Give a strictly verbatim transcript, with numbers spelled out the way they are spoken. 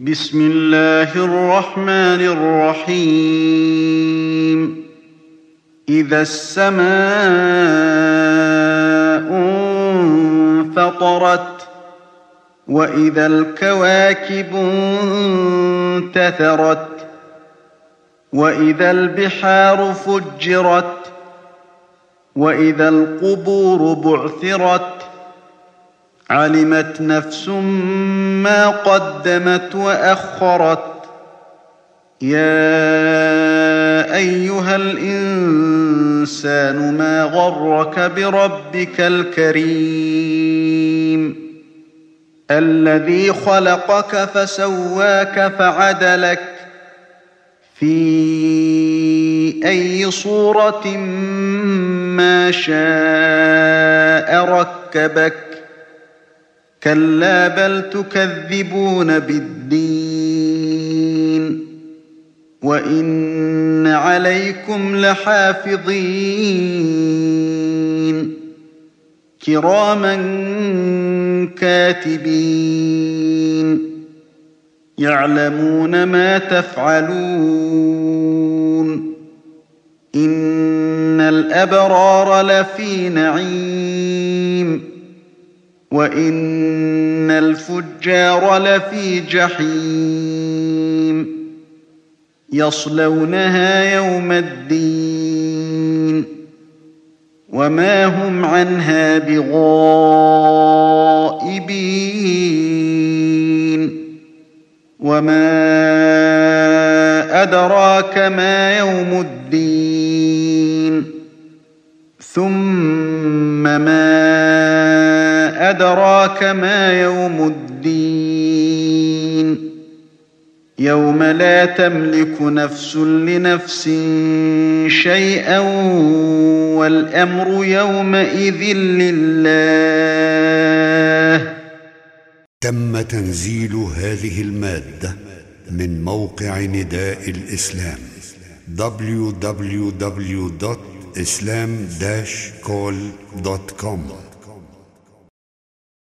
بسم الله الرحمن الرحيم إذا السماء انفطرت وإذا الكواكب انتثرت وإذا البحار فجرت وإذا القبور بعثرت علمت نفس ما قدمت وأخرت يا أيها الإنسان ما غرك بربك الكريم الذي خلقك فسواك فعدلك في أي صورة ما شاء ركبك كلا بل تكذبون بالدين وإن عليكم لحافظين كراما كاتبين يعلمون ما تفعلون إن الأبرار لفي نعيم وإن الفجار لفي جحيم يصلونها يوم الدين وما هم عنها بغائبين وما أدراك ما يوم الدين ثم ما أدراك ما يوم الدين يوم لا تملك نفس لنفس شيئا والأمر يومئذ لله. تم تنزيل هذه المادة من موقع نداء الإسلام دبليو دبليو دبليو دوت إسلام داش كول دوت كوم.